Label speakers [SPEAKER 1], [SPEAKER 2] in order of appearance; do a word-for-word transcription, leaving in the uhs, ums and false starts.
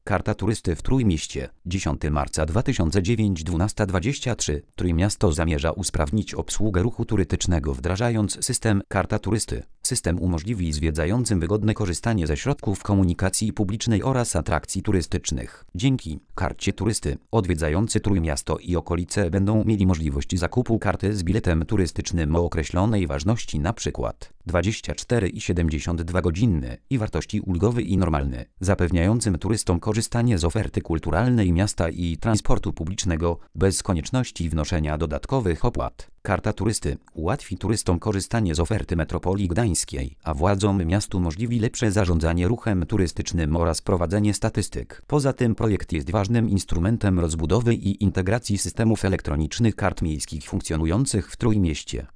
[SPEAKER 1] Karta turysty w Trójmieście. dziesiątego marca dwa tysiące dziewiątego, dwunasta dwadzieścia trzy. Trójmiasto zamierza usprawnić obsługę ruchu turystycznego, wdrażając system Karta turysty. System umożliwi zwiedzającym wygodne korzystanie ze środków komunikacji publicznej oraz atrakcji turystycznych. Dzięki Karcie turysty odwiedzający Trójmiasto i okolice będą mieli możliwość zakupu karty z biletem turystycznym o określonej ważności, np. dwadzieścia cztery i siedemdziesiąt dwa godziny i wartości ulgowy i normalny, zapewniającym turystom korzystanie z oferty kulturalnej miasta i transportu publicznego bez konieczności wnoszenia dodatkowych opłat. Karta turysty ułatwi turystom korzystanie z oferty metropolii gdańskiej, a władzom miastu umożliwi lepsze zarządzanie ruchem turystycznym oraz prowadzenie statystyk. Poza tym projekt jest ważnym instrumentem rozbudowy i integracji systemów elektronicznych kart miejskich funkcjonujących w Trójmieście.